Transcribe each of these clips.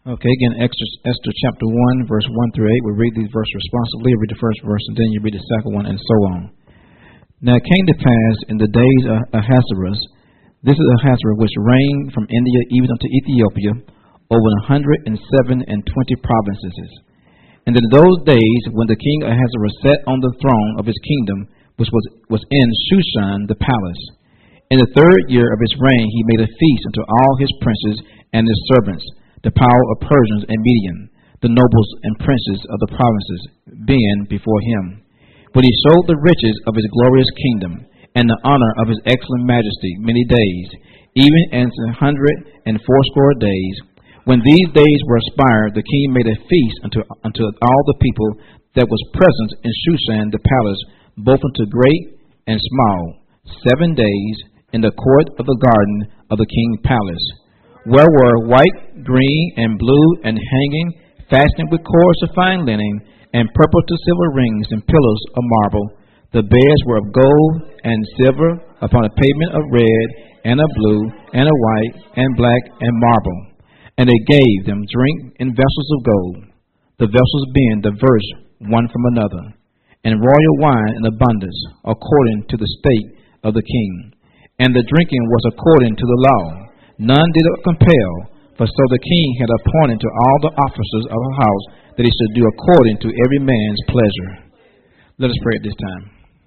Okay, again, Esther chapter 1, verse 1 through 8. We read these verses responsibly. Read the first verse, and then you read the second one, and so on. Now it came to pass in the days of Ahasuerus, this is Ahasuerus, which reigned from India even unto Ethiopia, over 107 and 20 provinces. And in those days, when the king Ahasuerus sat on the throne of his kingdom, which was in Shushan the palace, in the 3rd year of his reign, he made a feast unto all his princes and his servants, the power of Persians and Median, the nobles and princes of the provinces, being before him. But he showed the riches of his glorious kingdom, and the honor of his excellent majesty many days, even as 180 days. When these days were expired, the king made a feast unto all the people that was present in Shushan the palace, both unto great and small, 7 days, in the court of the garden of the king's palace, where were white, green, and blue, and hanging, fastened with cords of fine linen, and purple to silver rings, and pillars of marble. The beds were of gold and silver, upon a pavement of red, and of blue, and of white, and black, and marble. And they gave them drink in vessels of gold, the vessels being diverse one from another, and royal wine in abundance, according to the state of the king. And the drinking was according to the law. None did it compel, for so the king had appointed to all the officers of the house that he should do according to every man's pleasure. Let us pray at this time.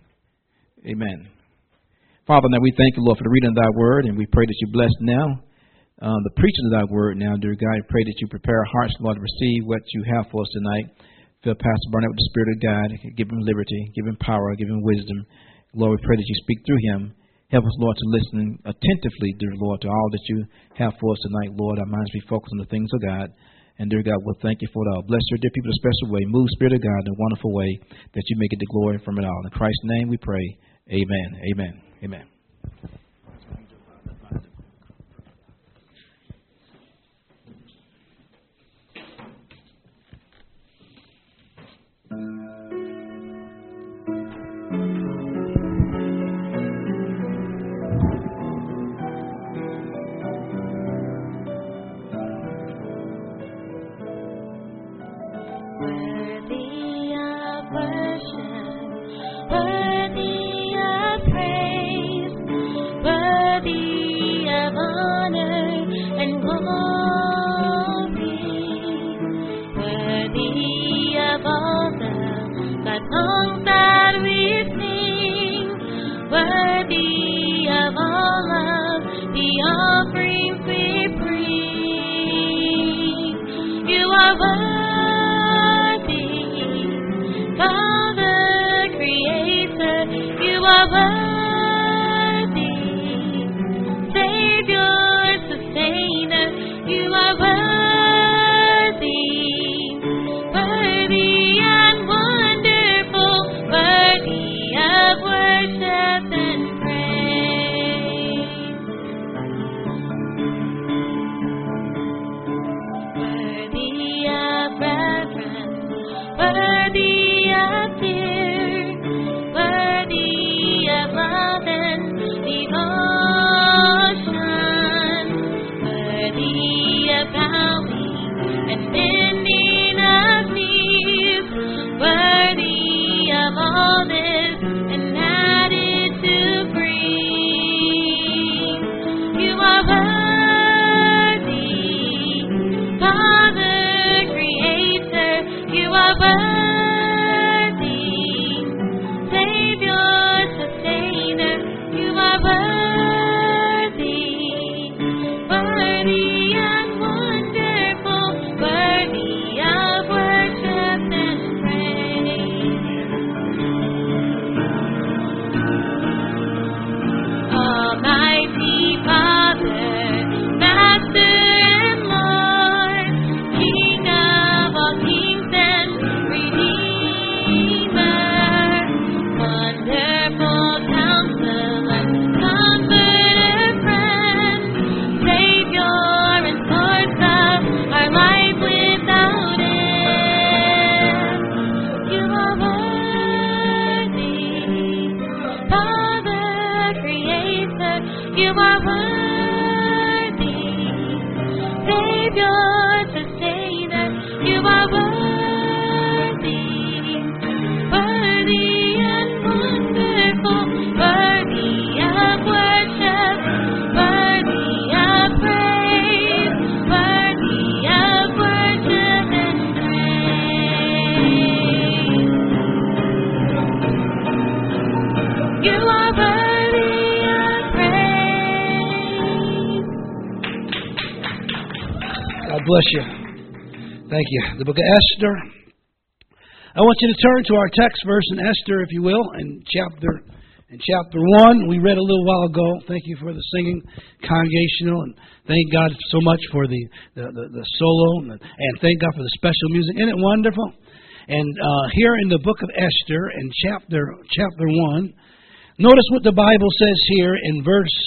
Amen. Father, now we thank you, Lord, for the reading of thy word, and we pray that you bless now the preaching of thy word now, dear God. I pray that you prepare our hearts, Lord, to receive what you have for us tonight. Fill Pastor Barnett with the Spirit of God. Give him liberty, give him power, give him wisdom. Lord, we pray that you speak through him. Help us, Lord, to listen attentively, dear Lord, to all that you have for us tonight, Lord. Our minds be focused on the things of God. And, dear God, we'll thank you for it all. Bless your dear people in a special way. Move, Spirit of God, in a wonderful way that you may get the glory from it all. In Christ's name we pray. Amen. Amen. Amen. Yeah. God bless you. Thank you. The book of Esther. I want you to turn to our text verse in Esther, if you will, in chapter 1. We read a little while ago. Thank you for the singing, congregational, and thank God so much for the solo, and thank God for the special music. Isn't it wonderful? And here in the book of Esther, in chapter 1, notice what the Bible says here in verse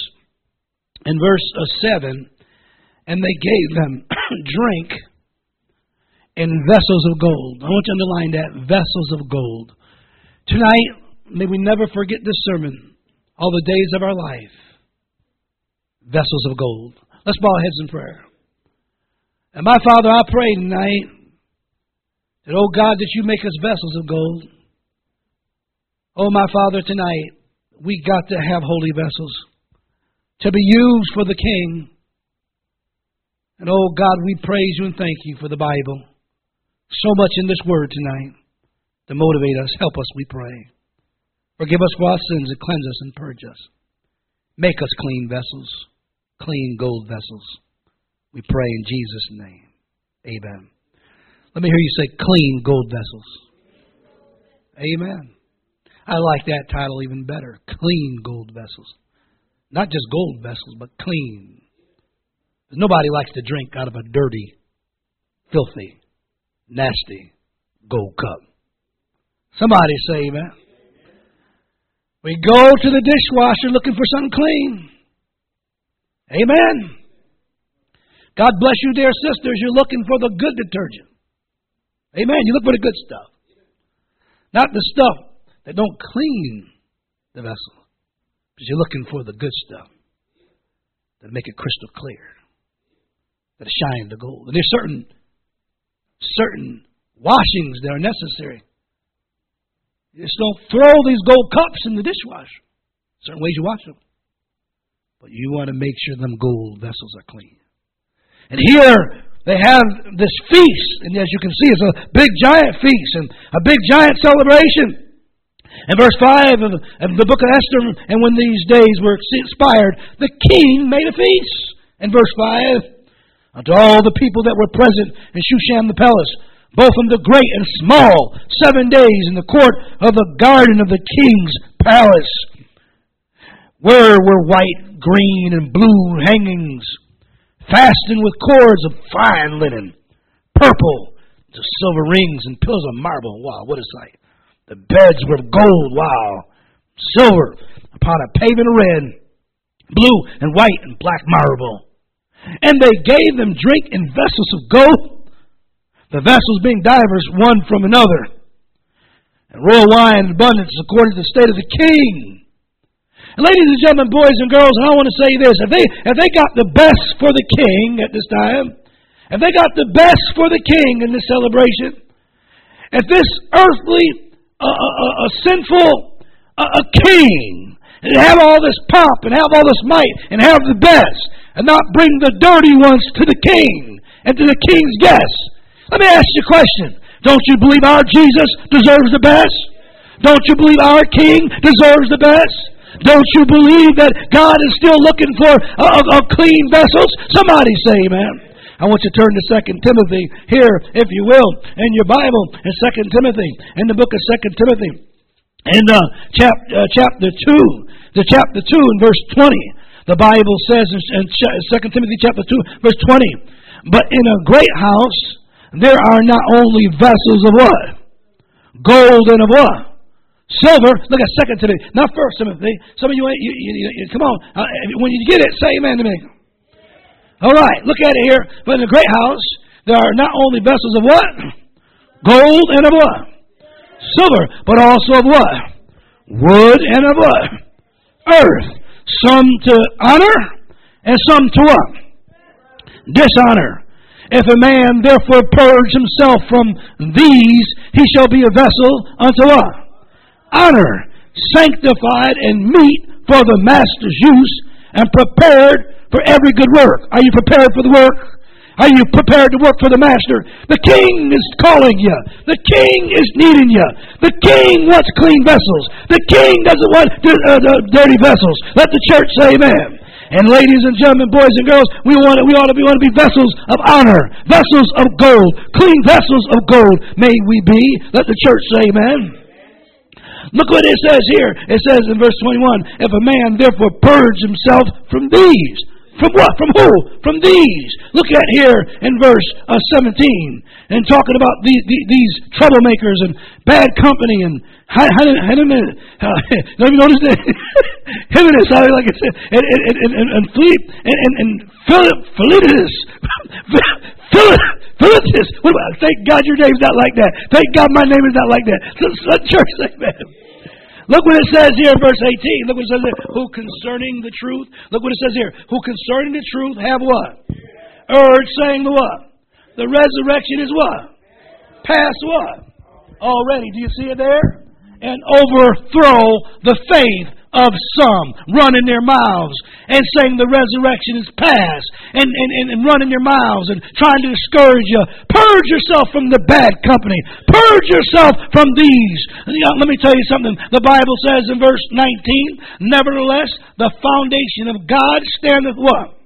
7. And they gave them drink in vessels of gold. I want you to underline that, vessels of gold. Tonight, may we never forget this sermon all the days of our life. Vessels of gold. Let's bow our heads in prayer. And my Father, I pray tonight that, oh God, that you make us vessels of gold. Oh, my Father, tonight, we got to have holy vessels to be used for the King. And oh God, we praise you and thank you for the Bible. So much in this word tonight to motivate us. Help us, we pray. Forgive us for our sins and cleanse us and purge us. Make us clean vessels, clean gold vessels. We pray in Jesus' name. Amen. Let me hear you say clean gold vessels. Amen. I like that title even better. Clean gold vessels. Not just gold vessels, but clean. Nobody likes to drink out of a dirty, filthy, nasty gold cup. Somebody say amen. We go to the dishwasher looking for something clean. Amen. God bless you, dear sisters. You're looking for the good detergent. Amen. You look for the good stuff. Not the stuff that don't clean the vessel. Because you're looking for the good stuff that make it crystal clear. That shine the gold. And there's certain washings that are necessary. You just don't throw these gold cups in the dishwasher. Certain ways you wash them. But you want to make sure them gold vessels are clean. And here they have this feast. And as you can see, it's a big giant feast and a big giant celebration. In verse 5 of the book of Esther, and when these days were expired, the king made a feast. In verse 5, unto all the people that were present in Shushan the palace, both from the great and small, 7 days in the court of the garden of the king's palace, where were white, green, and blue hangings, fastened with cords of fine linen, purple, to silver rings and pillars of marble. Wow, what a sight. The beds were of gold, wow, silver, upon a pavement of red, blue, and white, and black marble. And they gave them drink in vessels of gold, the vessels being divers one from another, and royal wine in abundance according to the state of the king. And ladies and gentlemen, boys and girls, and I want to say this, if they got the best for the king at this time, if they got the best for the king in this celebration, if this earthly, sinful king, and have all this pomp and have all this might and have the best, and not bring the dirty ones to the king and to the king's guests. Let me ask you a question. Don't you believe our Jesus deserves the best? Don't you believe our King deserves the best? Don't you believe that God is still looking for clean vessels? Somebody say amen. I want you to turn to 2 Timothy here, if you will, in your Bible, in 2 Timothy, in the book of 2 Timothy, in chapter 2, in verse 20. The Bible says in 2 Timothy chapter 2, verse 20, but in a great house there are not only vessels of what? Gold and of what? Silver. Look at 2 Timothy, not 1 Timothy. Some of you come on. When you get it, say amen to me. All right, look at it here. But in a great house there are not only vessels of what? Gold and of what? Silver. But also of what? Wood and of what? Earth. Some to honor, and some to what? Dishonor. If a man therefore purge himself from these, he shall be a vessel unto what? Honor, sanctified and meet for the master's use, and prepared for every good work. Are you prepared for the work? Are you prepared to work for the master? The king is calling you. The king is needing you. The king wants clean vessels. The king doesn't want dirty vessels. Let the church say amen. And ladies and gentlemen, boys and girls, we ought to be vessels of honor, vessels of gold, clean vessels of gold. May we be. Let the church say amen. Look what it says here. It says in verse 21, if a man therefore purge himself from these. From what? From who? From these. Look at here in verse 17. And talking about these troublemakers and bad company and let me notice that Hymenaeus, like I said, and Philip and Philetus. Philetus. Thank God your name's not like that. Thank God my name is not like that. Let church say that. Look what it says here in verse 18. Look what it says here. Who concerning the truth. Look what it says here. Who concerning the truth have what? Urge saying the what? The resurrection is what? Past what? Already. Do you see it there? And overthrow the faith of some, running their mouths and saying the resurrection is past, and running their mouths and trying to discourage you. Purge yourself from the bad company. Purge yourself from these. Let me tell you something. The Bible says in verse 19, nevertheless, the foundation of God standeth what?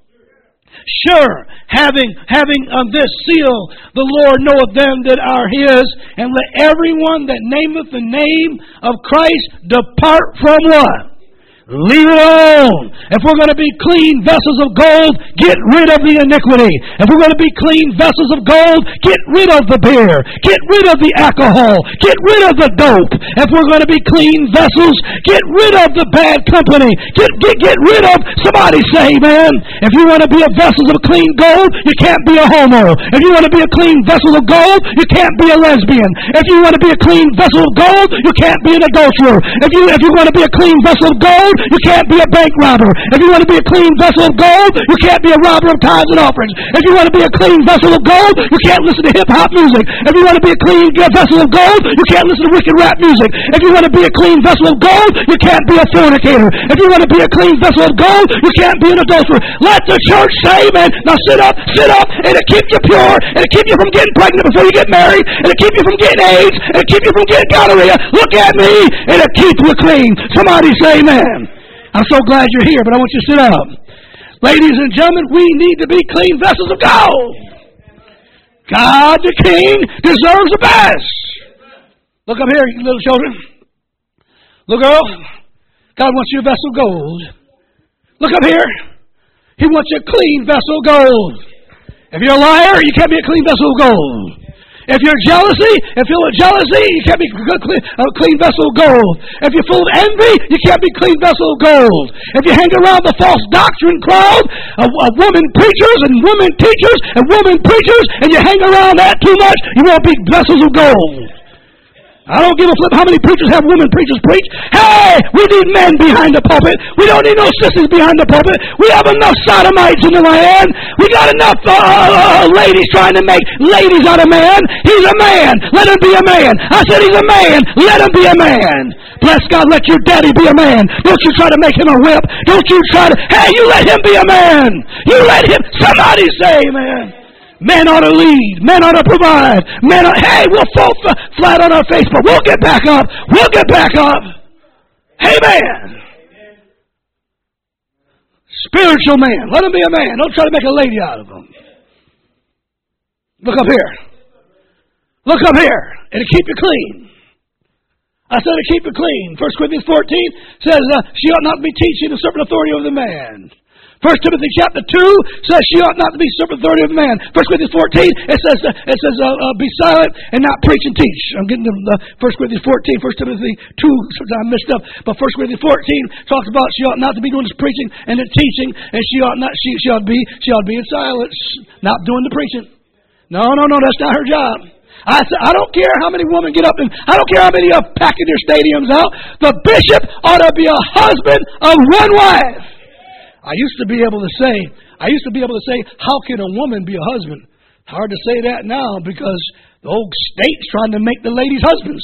Sure, having this seal, the Lord knoweth them that are his, and let everyone that nameth the name of Christ depart from what? Leave it alone. If we're going to be clean vessels of gold, get rid of the iniquity. If we're going to be clean vessels of gold, get rid of the beer. Get rid of the alcohol. Get rid of the dope. If we're going to be clean vessels, get rid of the bad company. Get rid of, somebody say, man, if you want to be a vessel of clean gold, you can't be a homo. If you want to be a clean vessel of gold, you can't be a lesbian. If you want to be a clean vessel of gold, you can't be an adulterer. If you want to be a clean vessel of gold, you can't be a bank robber. If you want to be a clean vessel of gold, you can't be a robber of tithes and offerings. If you want to be a clean vessel of gold, you can't listen to hip-hop music. If you want to be a clean vessel of gold, you can't listen to wicked rap music. If you want to be a clean vessel of gold, you can't be a fornicator. If you want to be a clean vessel of gold, you can't be an adulterer. Let the church say, man, now sit up, and it'll keep you pure, and it'll keep you from getting pregnant before you get married, and it'll keep you from getting AIDS, and it'll keep you from getting gonorrhea. Look at me, and it'll keep you clean. Somebody say amen. I'm so glad you're here, but I want you to sit up. Ladies and gentlemen, we need to be clean vessels of gold. God the King deserves the best. Look up here, you little children. Look up. God wants you a vessel of gold. Look up here. He wants you a clean vessel of gold. If you're a liar, you can't be a clean vessel of gold. If you're jealousy, you can't be a clean vessel of gold. If you're full of envy, you can't be a clean vessel of gold. If you hang around the false doctrine crowd of women preachers and women teachers and women preachers, and you hang around that too much, you won't be vessels of gold. I don't give a flip how many preachers have women preachers preach. Hey, we need men behind the pulpit. We don't need no sisters behind the pulpit. We have enough sodomites in the land. We got enough ladies trying to make ladies out of man. He's a man. Let him be a man. I said he's a man. Let him be a man. Bless God, let your daddy be a man. Don't you try to make him a whip. Don't you try to, hey, you let him be a man. You let him, somebody say amen. Men ought to lead. Men ought to provide. Hey, we'll fall flat on our face, but we'll get back up. We'll get back up. Amen. Spiritual man. Let him be a man. Don't try to make a lady out of him. Look up here. Look up here. It'll keep you clean. I said it'll keep you clean. 1 Corinthians 14 says she ought not to be teaching the serpent authority over the man. 1 Timothy chapter 2 says she ought not to be serpent authority of man. 1 Corinthians 14, it says be silent and not preach and teach. I'm getting to 1 Corinthians 14, 1 Timothy 2, sometimes I messed up. But 1 Corinthians 14 talks about she ought not to be doing this preaching and the teaching, and she ought to be in silence, not doing the preaching. No, that's not her job. I don't care how many women get up and I don't care how many are packing their stadiums out. The bishop ought to be a husband of one wife. I used to be able to say, how can a woman be a husband? Hard to say that now because the old state's trying to make the ladies husbands.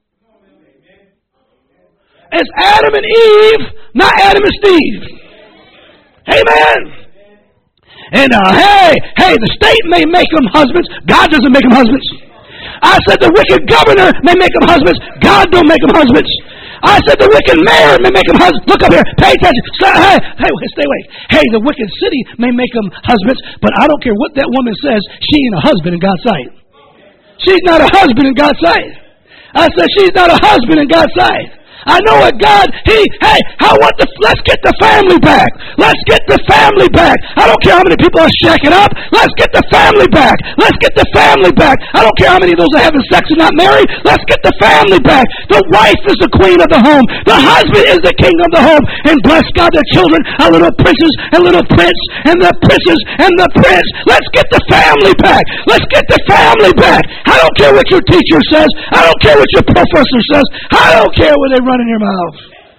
It's Adam and Eve, not Adam and Steve. Amen. And hey, the state may make them husbands. God doesn't make them husbands. I said the wicked governor may make them husbands. God don't make them husbands. I said the wicked mayor may make them husbands. Look up here. Pay attention. Stay awake. Hey, the wicked city may make them husbands, but I don't care what that woman says. She ain't a husband in God's sight. She's not a husband in God's sight. I said she's not a husband in God's sight. I know what God, let's get the family back. Let's get the family back. I don't care how many people are shacking up. Let's get the family back. Let's get the family back. I don't care how many of those are having sex and not married. Let's get the family back. The wife is the queen of the home. The husband is the king of the home. And bless God, the children are little princes and little prince and the princess and the prince. Let's get the family back. Let's get the family back. I don't care what your teacher says. I don't care what your professor says. I don't care what they run in your mouth.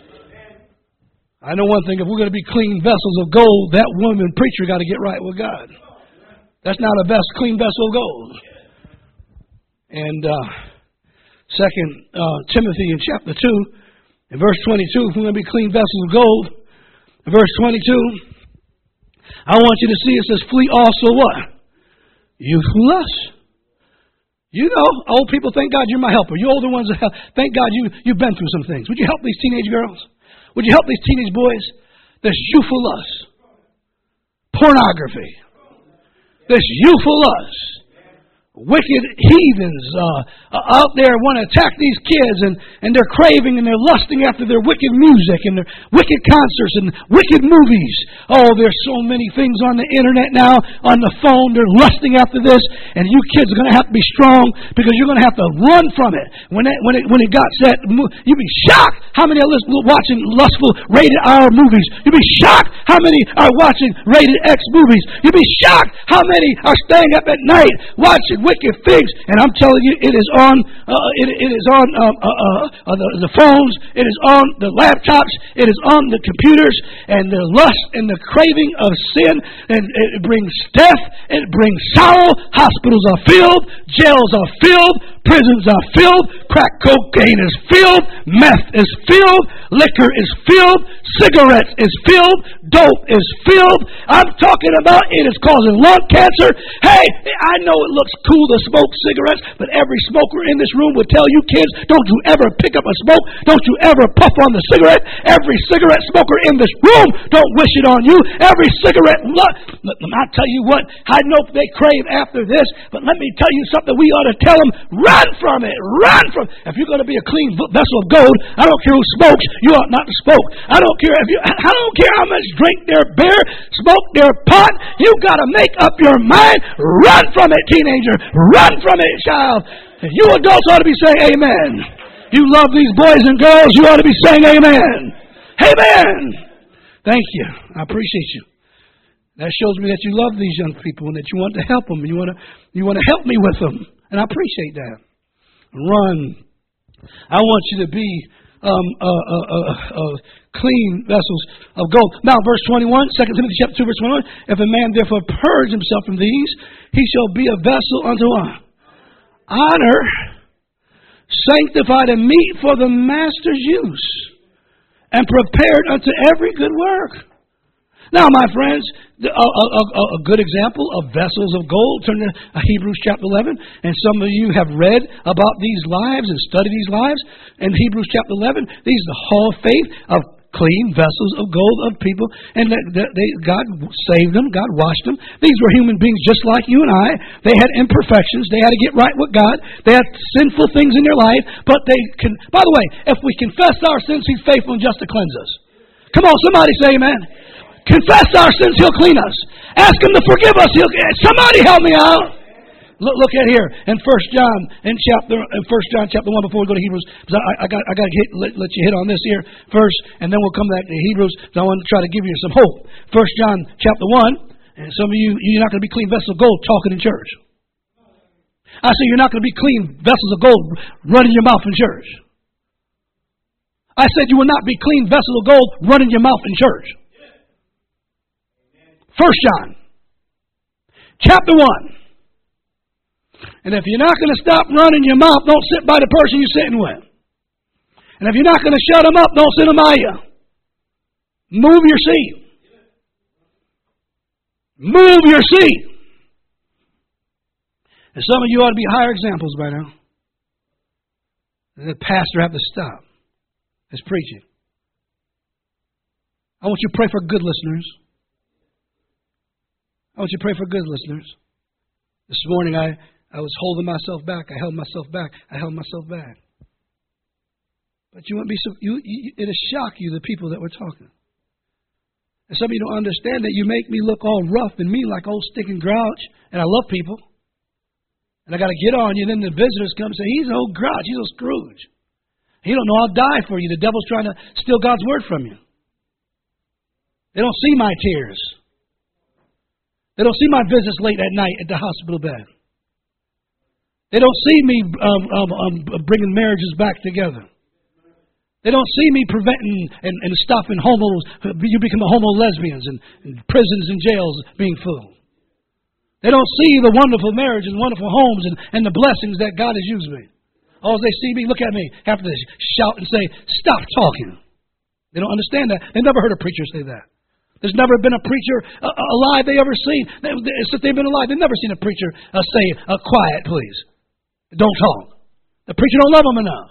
I know one thing, if we're going to be clean vessels of gold, that woman preacher got to get right with God. That's not a clean vessel of gold. And 2 Timothy in chapter 2, in verse 22, if we're going to be clean vessels of gold, in verse 22, I want you to see it says, flee also what? Youthful lust. You know, old people, thank God you're my helper. You older ones, thank God you've been through some things. Would you help these teenage girls? Would you help these teenage boys? There's youthful lust. Pornography. There's youthful lust. Wicked heathens out there want to attack these kids, and they're craving and they're lusting after their wicked music and their wicked concerts and wicked movies. Oh, there's so many things on the internet now, on the phone. They're lusting after this, and you kids are going to have to be strong because you're going to have to run from it. When it got set, you'd be shocked how many are watching lustful rated R movies. You'd be shocked how many are watching rated X movies. You'd be shocked how many are staying up at night watching wicked things. And I'm telling you, it is on the phones, it is on the laptops, it is on the computers, and the lust and the craving of sin, and it brings death, it brings sorrow. Hospitals are filled, jails are filled, prisons are filled, crack cocaine is filled, meth is filled, liquor is filled, cigarettes is filled, dope is filled. I'm talking about it is causing lung cancer. Hey, I know it looks cool to smoke cigarettes, but every smoker in this room would tell you kids, don't you ever pick up a smoke, don't you ever puff on the cigarette. Every cigarette smoker in this room, don't wish it on you. Every cigarette, I'll tell you what, I know they crave after this, but let me tell you something, we ought to tell them, run from it, run from it. If you're going to be a clean vessel of gold, I don't care who smokes, you ought not to smoke. I don't care how much drink their beer, smoke their pot, you got to make up your mind, run from it, teenager, run from it, child. And you adults ought to be saying amen. You love these boys and girls, you ought to be saying amen. Amen. Thank you. I appreciate you. That shows me that you love these young people and that you want to help them and you want to help me with them. And I appreciate that. Run. I want you to be clean vessels of gold. Now, verse 21, 2 Timothy chapter 2, verse 21. If a man therefore purge himself from these, he shall be a vessel unto honor, sanctified and meet for the master's use, and prepared unto every good work. Now, my friends, a good example of vessels of gold, turn to Hebrews chapter 11, and some of you have read about these lives and studied these lives. In Hebrews chapter 11, these are the hall of faith of clean vessels of gold of people, and God saved them, God washed them. These were human beings just like you and I. They had imperfections, they had to get right with God, they had sinful things in their life, but they can, by the way, if we confess our sins, He's faithful and just to cleanse us. Come on, somebody say amen. Confess our sins, He'll clean us. Ask Him to forgive us. Somebody help me out. Look at here in 1 John chapter 1 before we go to Hebrews. Because I got to let you hit on this here first, and then we'll come back to Hebrews. Because I want to try to give you some hope. 1 John chapter 1, and some of you're not going to be clean vessels of gold talking in church. I say you're not going to be clean vessels of gold running your mouth in church. I said you will not be clean vessels of gold running your mouth in church. 1 John, chapter 1. And if you're not going to stop running your mouth, don't sit by the person you're sitting with. And if you're not going to shut them up, don't sit them by you. Move your seat. Move your seat. And some of you ought to be higher examples by now. The pastor have to stop. is preaching. I want you to pray for good listeners. I want you to pray for good listeners. This morning I was holding myself back. I held myself back. But you wouldn't be it'll shock you, the people that were talking. And some of you don't understand that you make me look all rough and mean like old stinking grouch. And I love people. And I got to get on you. And then the visitors come and say, he's an old grouch. He's an old Scrooge. He don't know I'll die for you. The devil's trying to steal God's word from you. They don't see my tears. They don't see my visits late at night at the hospital bed. They don't see me bringing marriages back together. They don't see me preventing and stopping homos. You become homo lesbians and prisons and jails being full. They don't see the wonderful marriage and wonderful homes and the blessings that God has used me. All they see me, look at me, have to shout and say, stop talking. They don't understand that. They never heard a preacher say that. There's never been a preacher alive they ever seen. Since they've been alive, they've never seen a preacher say, quiet, please. Don't talk. The preacher don't love them enough.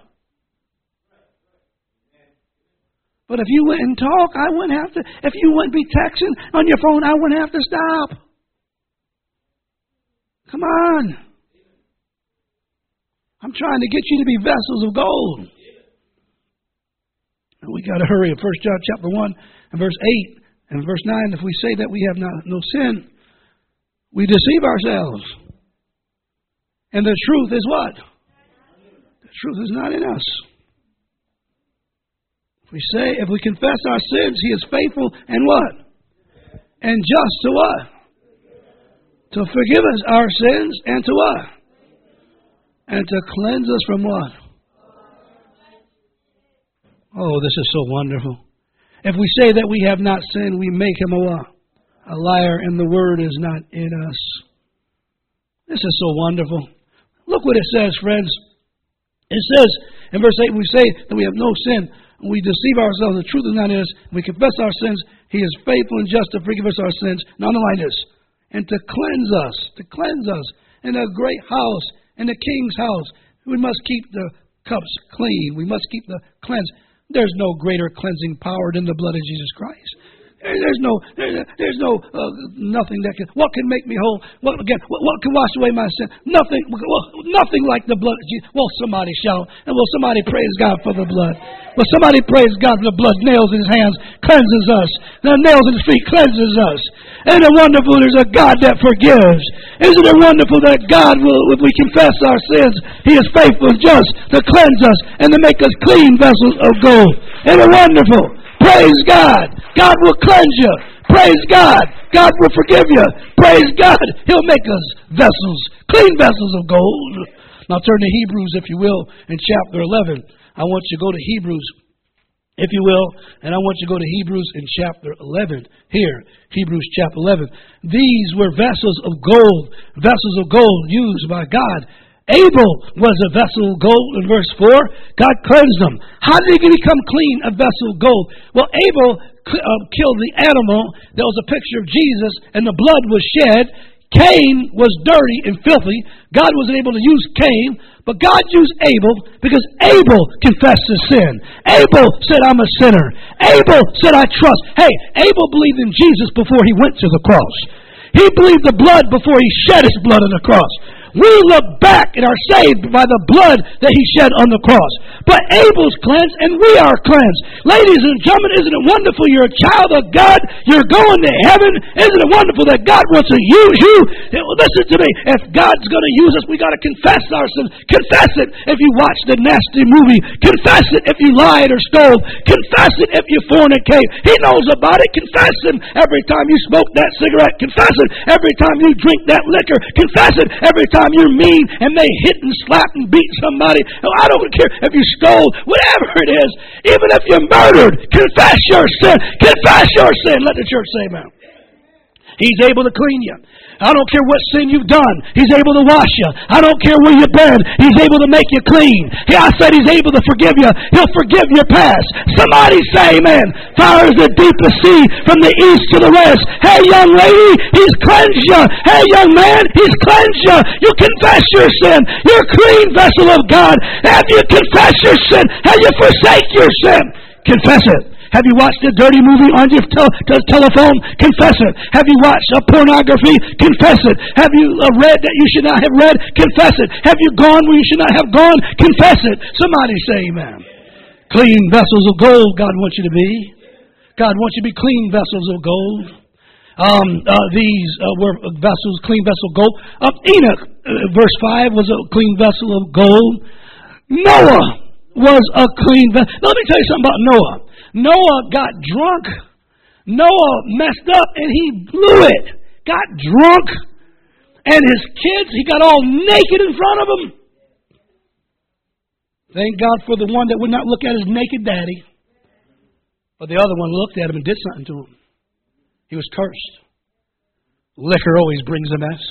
But if you wouldn't talk, I wouldn't have to. If you wouldn't be texting on your phone, I wouldn't have to stop. Come on. I'm trying to get you to be vessels of gold. And we got to hurry. 1 John chapter 1 and verse 8 and verse 9. If we say that we have no sin, we deceive ourselves. And the truth is what? The truth is not in us. If we confess our sins, He is faithful and what? And just to what? To forgive us our sins and to what? And to cleanse us from what? Oh, this is so wonderful. If we say that we have not sinned, we make Him a what? A liar, and the word is not in us. This is so wonderful. Look what it says, friends. It says in verse 8, we say that we have no sin. We deceive ourselves. The truth is not in us. We confess our sins. He is faithful and just to forgive us our sins. Not only this, and to cleanse us. To cleanse us in a great house, in the king's house. We must keep the cups clean. We must keep the cleanse. There's no greater cleansing power than the blood of Jesus Christ. There's nothing that can. What can make me whole? What can wash away my sin? Nothing like the blood of Jesus. Well, somebody shout, and will somebody praise God for the blood? Well, somebody praise God for the blood. Nails in His hands cleanses us. The nails in His feet cleanses us. Isn't it wonderful? There's a God that forgives. Isn't it wonderful that God will, if we confess our sins, He is faithful and just to cleanse us and to make us clean vessels of gold. Isn't it wonderful? Praise God. God will cleanse you. Praise God. God will forgive you. Praise God. He'll make us vessels, clean vessels of gold. Now turn to Hebrews, if you will, in chapter 11. I want you to go to Hebrews, if you will, and I want you to go to Hebrews in chapter 11. Here, Hebrews chapter 11. These were vessels of gold used by God. Abel was a vessel of gold in verse 4. God cleansed him. How did he become clean, a vessel of gold? Well, Abel killed the animal. There was a picture of Jesus, and the blood was shed. Cain was dirty and filthy. God wasn't able to use Cain, but God used Abel because Abel confessed his sin. Abel said, I'm a sinner. Abel said, I trust. Hey, Abel believed in Jesus before he went to the cross. He believed the blood before he shed his blood on the cross. We look back and are saved by the blood that He shed on the cross. But Abel's cleansed and we are cleansed. Ladies and gentlemen, isn't it wonderful you're a child of God? You're going to heaven. Isn't it wonderful that God wants to use you? Listen to me. If God's going to use us, we got to confess our sins. Confess it if you watched a nasty movie. Confess it if you lied or stole. Confess it if you fornicate. He knows about it. Confess Him every time you smoke that cigarette. Confess it every time you drink that liquor. Confess it every time you're mean and they hit and slap and beat somebody. I don't care if you stole, whatever it is. Even if you murdered, confess your sin. Confess your sin. Let the church say amen. He's able to clean you. I don't care what sin you've done. He's able to wash you. I don't care where you've been. He's able to make you clean. I said He's able to forgive you. He'll forgive your past. Somebody say amen. Far as the deepest sea from the east to the west. Hey, young lady, He's cleansed you. Hey, young man, He's cleansed you. You confess your sin. You're a clean vessel of God. Have you confessed your sin? Have you forsake your sin? Confess it. Have you watched a dirty movie on your telephone? Confess it. Have you watched pornography? Confess it. Have you read that you should not have read? Confess it. Have you gone where you should not have gone? Confess it. Somebody say amen. Clean vessels of gold God wants you to be. God wants you to be clean vessels of gold. These were vessels, clean vessel of gold. Enoch, verse 5, was a clean vessel of gold. Noah was a clean vessel. Now, let me tell you something about Noah. Noah got drunk. Noah messed up and he blew it. Got drunk. And his kids, he got all naked in front of them. Thank God for the one that would not look at his naked daddy. But the other one looked at him and did something to him. He was cursed. Liquor always brings a mess.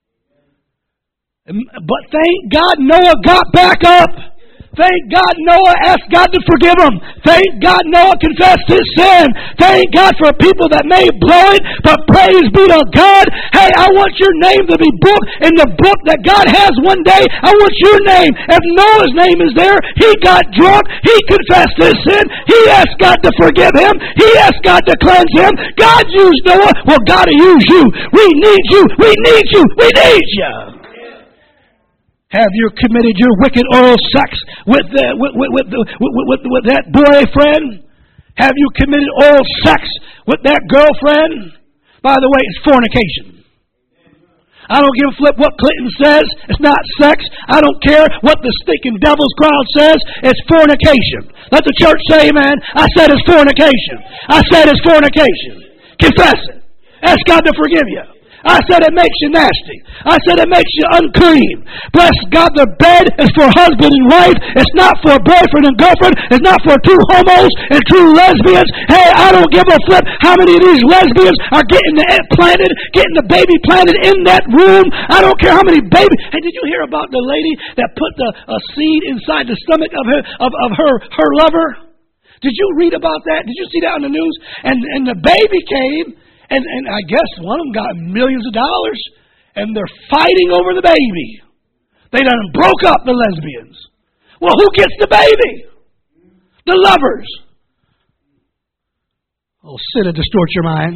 But thank God Noah got back up. Thank God Noah asked God to forgive him. Thank God Noah confessed his sin. Thank God for people that may blow it, but praise be to God. Hey, I want your name to be booked in the book that God has one day. I want your name. If Noah's name is there, he got drunk. He confessed his sin. He asked God to forgive him. He asked God to cleanse him. God used Noah. Well, God will use you. We need you. We need you. We need you. Have you committed your wicked oral sex with that boyfriend? Have you committed oral sex with that girlfriend? By the way, it's fornication. I don't give a flip what Clinton says. It's not sex. I don't care what the stinking devil's crowd says. It's fornication. Let the church say amen. I said it's fornication. I said it's fornication. Confess it. Ask God to forgive you. I said it makes you nasty. I said it makes you unclean. Bless God, the bed is for husband and wife. It's not for boyfriend and girlfriend. It's not for two homos and two lesbians. Hey, I don't give a flip how many of these lesbians are getting the baby planted in that room. I don't care how many babies. Hey, did you hear about the lady that put a seed inside the stomach of her lover? Did you read about that? Did you see that on the news? And the baby came. And I guess one of them got millions of dollars, and they're fighting over the baby. They done broke up the lesbians. Well, who gets the baby? The lovers. Oh, sin will distort your mind.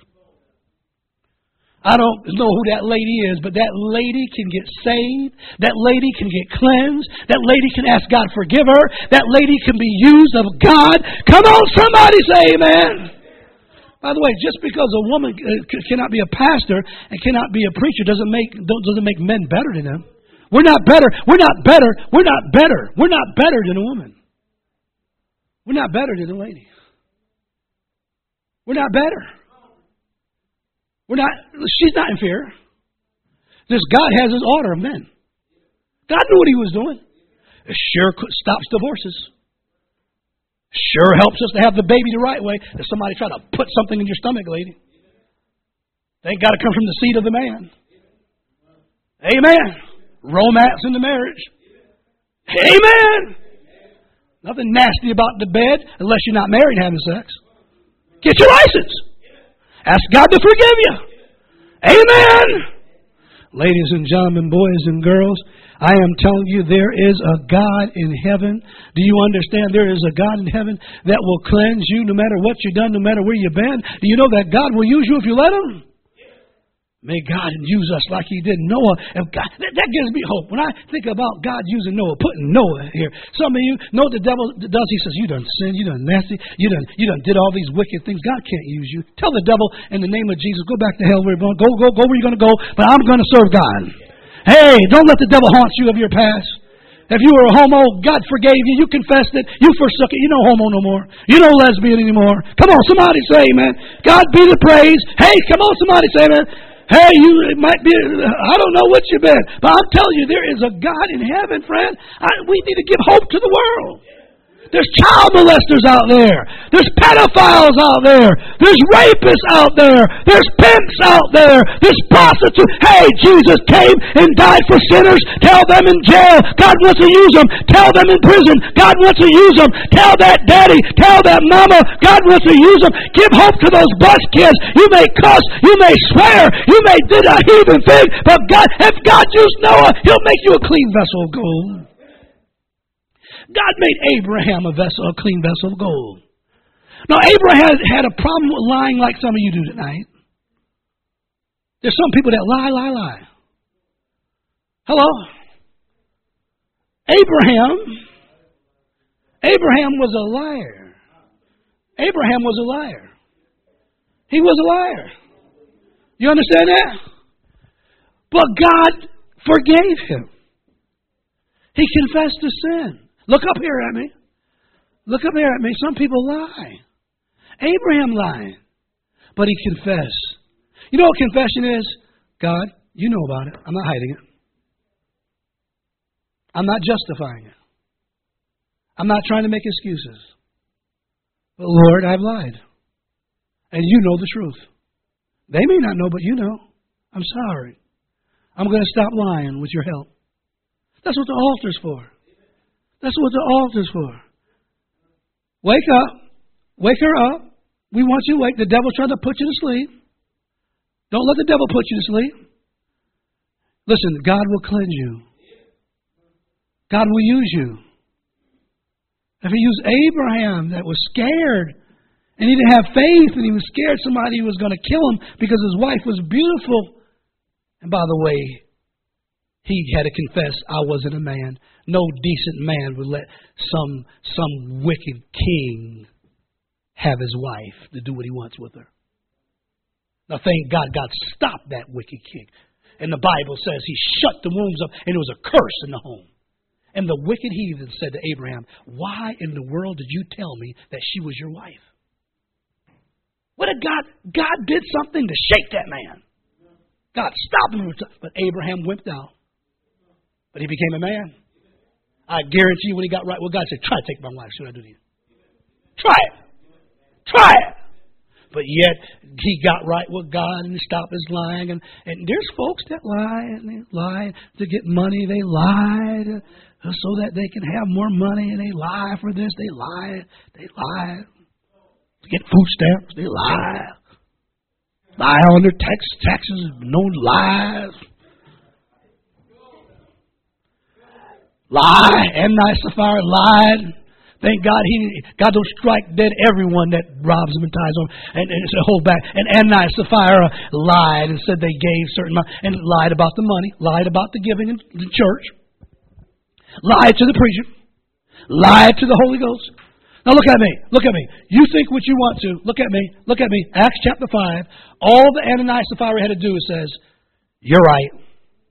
I don't know who that lady is, but that lady can get saved. That lady can get cleansed. That lady can ask God to forgive her. That lady can be used of God. Come on, somebody say amen. By the way, just because a woman cannot be a pastor and cannot be a preacher doesn't make men better than them. We're not better. We're not better. We're not better. We're not better than a woman. We're not better than a lady. We're not better. She's not inferior. This God has his order of men. God knew what he was doing. It sure stops divorces. Sure helps us to have the baby the right way. If somebody try to put something in your stomach, lady, they ain't got to come from the seed of the man. Amen. Romance in the marriage. Amen. Nothing nasty about the bed unless you're not married having sex. Get your license. Ask God to forgive you. Amen. Ladies and gentlemen, boys and girls, I am telling you, there is a God in heaven. Do you understand? There is a God in heaven that will cleanse you no matter what you've done, no matter where you've been. Do you know that God will use you if you let him? May God use us like he did Noah. And God, that gives me hope. When I think about God using Noah, putting Noah here. Some of you know what the devil does. He says, you done sinned, you done nasty, you done did all these wicked things. God can't use you. Tell the devil in the name of Jesus, go back to hell where you're going. Go where you're going to go, but I'm going to serve God. Hey, don't let the devil haunt you of your past. If you were a homo, God forgave you. You confessed it. You forsook it. You're no homo no more. You're no lesbian anymore. Come on, somebody say amen. God be the praise. Hey, come on, somebody say amen. Hey, it might be, I don't know what you've been, but I'm telling you, there is a God in heaven, friend. We need to give hope to the world. There's child molesters out there. There's pedophiles out there. There's rapists out there. There's pimps out there. There's prostitutes. Hey, Jesus came and died for sinners. Tell them in jail. God wants to use them. Tell them in prison. God wants to use them. Tell that daddy. Tell that mama. God wants to use them. Give hope to those bus kids. You may cuss. You may swear. You may do a heathen thing. But God, if God used Noah, He'll make you a clean vessel of gold. God made Abraham a clean vessel of gold. Now, Abraham had a problem with lying like some of you do tonight. There's some people that lie. Hello? Abraham was a liar. Abraham was a liar. He was a liar. You understand that? But God forgave him. He confessed to sin. Look up here at me. Look up here at me. Some people lie. Abraham lied, but he confessed. You know what confession is? God, you know about it. I'm not hiding it. I'm not justifying it. I'm not trying to make excuses. But Lord, I've lied. And you know the truth. They may not know, but you know. I'm sorry. I'm going to stop lying with your help. That's what the altar's for. That's what the altar's for. Wake up. Wake her up. We want you awake. The devil's trying to put you to sleep. Don't let the devil put you to sleep. Listen, God will cleanse you. God will use you. If He used Abraham that was scared and he didn't have faith and he was scared somebody was going to kill him because his wife was beautiful. And by the way, he had to confess, I wasn't a man. No decent man would let some wicked king have his wife to do what he wants with her. Now, thank God, God stopped that wicked king. And the Bible says He shut the wombs up and it was a curse in the home. And the wicked heathen said to Abraham, why in the world did you tell me that she was your wife? What did God did something to shake that man. God stopped him. But Abraham wimped out. But he became a man. I guarantee you when he got right with God, said, try to take my wife. See what I do to you. Try it. Try it. But yet, he got right with God and stopped his lying. And there's folks that lie, and they lie to get money. They lie so that they can have more money. And they lie for this. They lie. To get food stamps. They lie. Lie on their taxes. No lies. Lie. Ananias and Sapphira lied. Thank God God don't strike dead everyone that robs him and ties on and said, hold back. And Ananias and Sapphira lied and said they gave certain money and lied about the money, lied about the giving in the church, lied to the preacher, lied to the Holy Ghost. Now look at me. Look at me. You think what you want to. Look at me. Look at me. Acts chapter 5. All that Ananias and Sapphira had to do is says, you're right.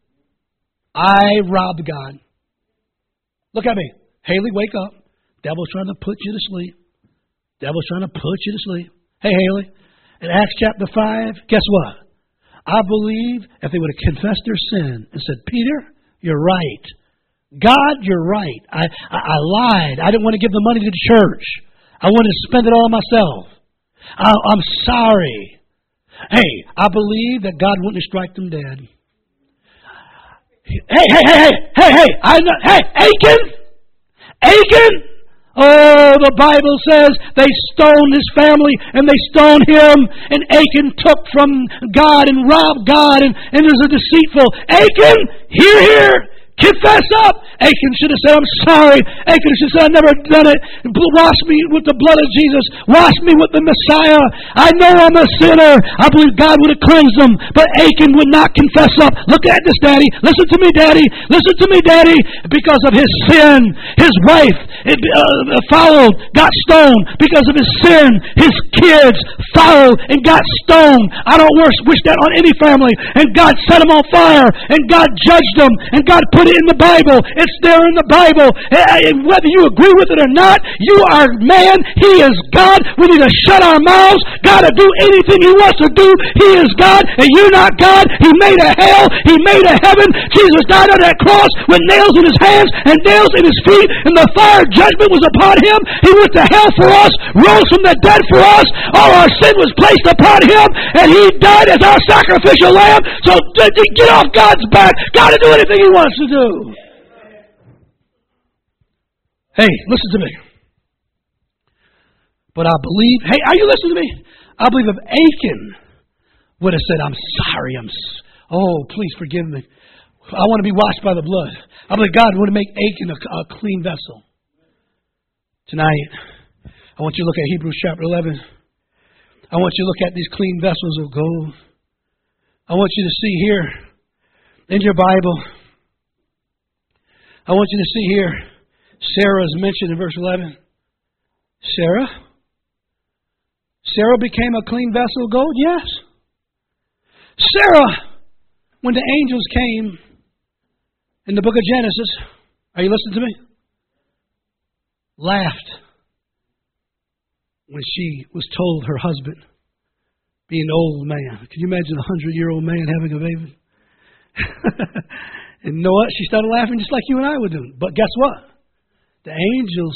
I robbed God. Look at me. Haley, wake up. Devil's trying to put you to sleep. Devil's trying to put you to sleep. Hey, Haley, in Acts chapter 5, guess what? I believe if they would have confessed their sin and said, Peter, you're right. God, you're right. I lied. I didn't want to give the money to the church. I wanted to spend it all myself. I'm sorry. Hey, I believe that God wouldn't have struck them dead. Hey, Achan! Oh, the Bible says they stoned his family and they stoned him. And Achan took from God and robbed God and is a deceitful. Achan, hear. Confess up. Achan should have said, I'm sorry. Achan should have said, I've never done it. Wash me with the blood of Jesus. Wash me with the Messiah. I know I'm a sinner. I believe God would have cleansed them. But Achan would not confess up. Look at this, Daddy. Listen to me, Daddy. Listen to me, Daddy. Because of his sin, his wife followed, got stoned. Because of his sin, his kids followed and got stoned. I don't wish that on any family. And God set them on fire. And God judged them. And God put it in the Bible. It's there in the Bible. Whether you agree with it or not, you are man. He is God. We need to shut our mouths. God will do anything He wants to do. He is God, and you're not God. He made a hell. He made a heaven. Jesus died on that cross with nails in His hands and nails in His feet, and the fire judgment was upon him. He went to hell for us, rose from the dead for us. All our sin was placed upon him, and he died as our sacrificial lamb. So get off God's back. God will do anything he wants to do. Hey, listen to me. But I believe, hey, are you listening to me? I believe if Achan would have said, I'm sorry, oh, please forgive me. I want to be washed by the blood. I believe God would make Achan a clean vessel. Tonight, I want you to look at Hebrews chapter 11. I want you to look at these clean vessels of gold. I want you to see here in your Bible. I want you to see here. Sarah is mentioned in verse 11. Sarah became a clean vessel of gold? Yes. Sarah, when the angels came in the book of Genesis, are you listening to me? Laughed when she was told her husband, being an old man. Can you imagine a 100-year-old man having a baby? And you know what? She started laughing just like you and I would do. But guess what? The angel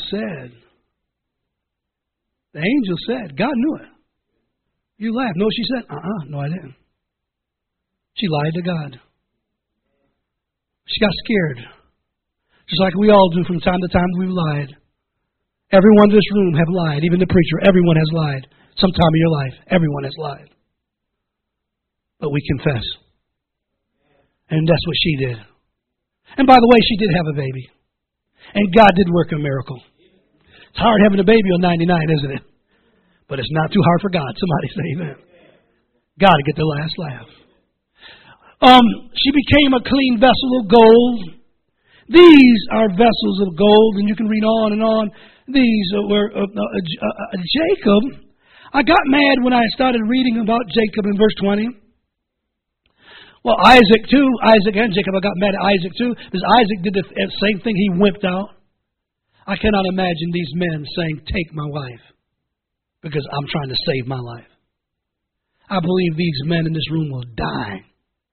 said, God knew it. You laughed. No, she said, no, I didn't. She lied to God. She got scared. Just like we all do from time to time, we've lied. Everyone in this room have lied. Even the preacher, everyone has lied. Sometime in your life, everyone has lied. But we confess. And that's what she did. And by the way, she did have a baby. And God did work a miracle. It's hard having a baby on 99, isn't it? But it's not too hard for God. Somebody say amen. God to get the last laugh. She became a clean vessel of gold. These are vessels of gold, and you can read on and on. These were Jacob. I got mad when I started reading about Jacob in verse 20. Well, Isaac too. Isaac and Jacob, I got mad at Isaac too, because Isaac did the same thing. He wimped out. I cannot imagine these men saying, take my wife, because I'm trying to save my life. I believe these men in this room will die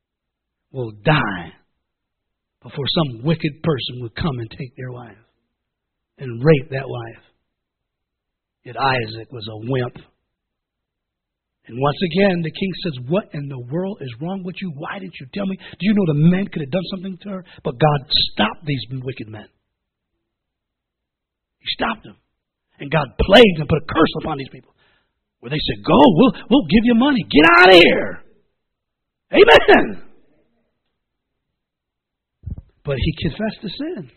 before some wicked person would come and take their wife and rape that wife. Yet Isaac was a wimp. And once again, the king says, what in the world is wrong with you? Why didn't you tell me? Do you know the men could have done something to her? But God stopped these wicked men. He stopped them. And God plagued and put a curse upon these people. Where they said, go, we'll give you money. Get out of here. Amen. But he confessed to sin.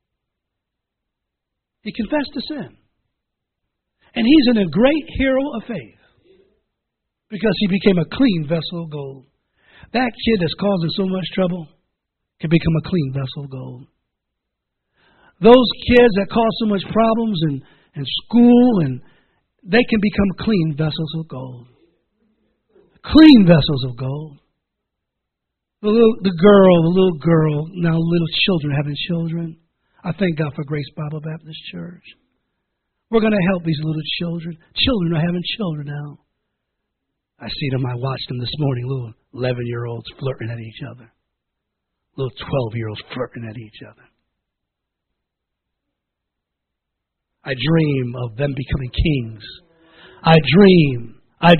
He confessed to sin. And he's a great hero of faith. Because he became a clean vessel of gold. That kid that's causing so much trouble can become a clean vessel of gold. Those kids that cause so much problems in school, and they can become clean vessels of gold. Clean vessels of gold. The little girl, now little children having children. I thank God for Grace Bible Baptist Church. We're going to help these little children. Children are having children now. I see them, I watched them this morning, little 11-year-olds flirting at each other. Little 12-year-olds flirting at each other. I dream of them becoming kings. I dream.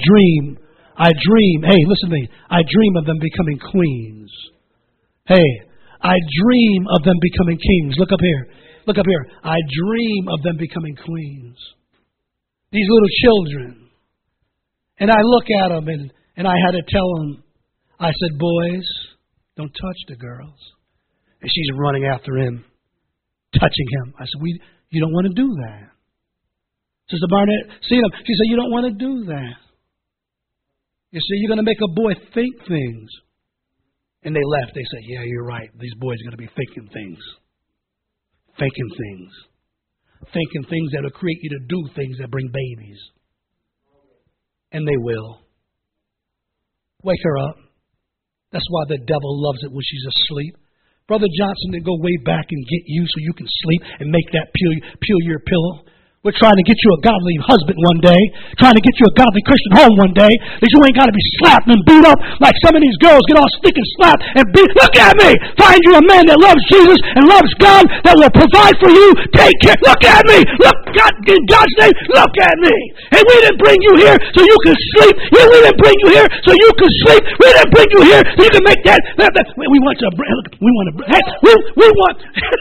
Hey, listen to me. I dream of them becoming queens. Hey, I dream of them becoming kings. Look up here. Look up here. I dream of them becoming queens. These little children. And I look at them and I had to tell them, I said, boys, don't touch the girls. And she's running after him, touching him. I said, you don't want to do that. Sister Barnett, see them. She said, you don't want to do that. You see, you're going to make a boy think things. And they left. They said, yeah, you're right. These boys are going to be thinking things. Thinking things. Thinking things that will create you to do things that bring babies. And they will. Wake her up. That's why the devil loves it when she's asleep. Brother Johnson, then go way back and get you so you can sleep and make that peel your pillow. We're trying to get you a godly husband one day, trying to get you a godly Christian home one day, that you ain't got to be slapped and beat up like some of these girls get all stick and slapped and beat. Look at me! Find you a man that loves Jesus and loves God, that will provide for you. Take care. Look at me! Look, God, in God's name, look at me! And we didn't bring you here so you can sleep. Yeah, we didn't bring you here so you can sleep. We didn't bring you here so you can make that. We want to. We want to. Hey, we want.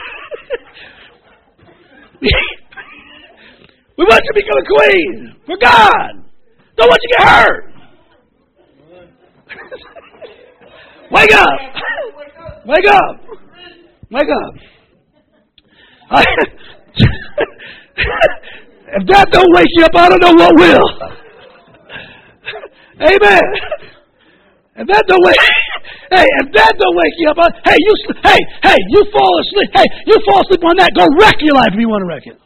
We want you to become a queen for God. Don't want you to get hurt. Wake up. Wake up. Wake up. If that don't wake you up, I don't know what will. Amen. If that don't wake, if that don't wake you up, you fall asleep. Hey, you fall asleep on that. Go wreck your life if you want to wreck it.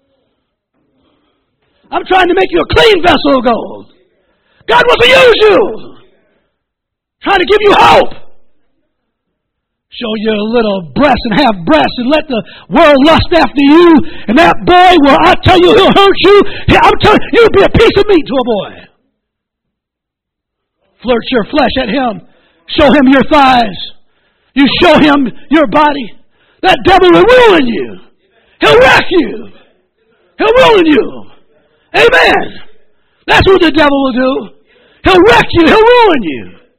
I'm trying to make you a clean vessel of gold. God wants to use you. Trying to give you hope. Show you a little breast and have breasts and let the world lust after you. And that boy, well, I tell you, he'll hurt you. I'm telling you, you'll be a piece of meat to a boy. Flirt your flesh at him. Show him your thighs. You show him your body. That devil will ruin you. He'll wreck you. He'll ruin you. Amen. That's what the devil will do. He'll wreck you. He'll ruin you.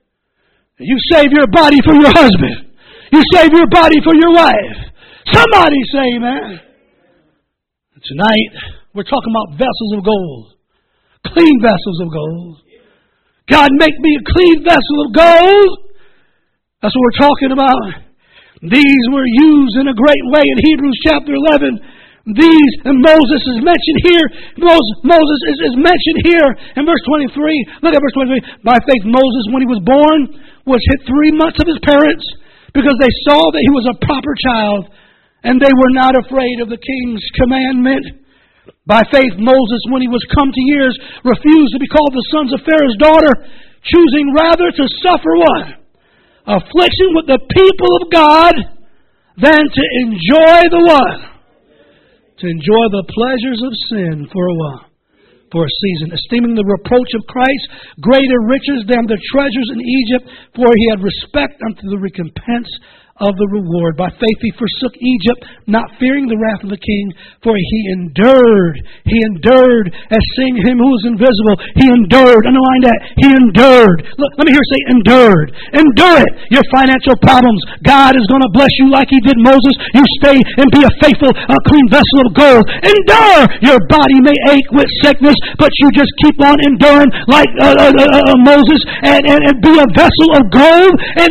You save your body for your husband. You save your body for your wife. Somebody say amen. Tonight, we're talking about vessels of gold. Clean vessels of gold. God, make me a clean vessel of gold. That's what we're talking about. These were used in a great way in Hebrews chapter 11. These, and Moses is mentioned here. Moses is mentioned here in verse 23. Look at verse 23. By faith, Moses, when he was born, was hid 3 months of his parents because they saw that he was a proper child, and they were not afraid of the king's commandment. By faith, Moses, when he was come to years, refused to be called the sons of Pharaoh's daughter, choosing rather to suffer what? Affliction with the people of God than to enjoy the what? To enjoy the pleasures of sin for a while, for a season, esteeming the reproach of Christ greater riches than the treasures in Egypt, for he had respect unto the recompense of the reward. By faith he forsook Egypt, not fearing the wrath of the king, for he endured. He endured as seeing him who is invisible. He endured. Underline that. He endured. Look, let me hear say endured. Endure it. Your financial problems. God is going to bless you like he did Moses. You stay and be a faithful, clean vessel of gold. Endure. Your body may ache with sickness, but you just keep on enduring like Moses and be a vessel of gold. And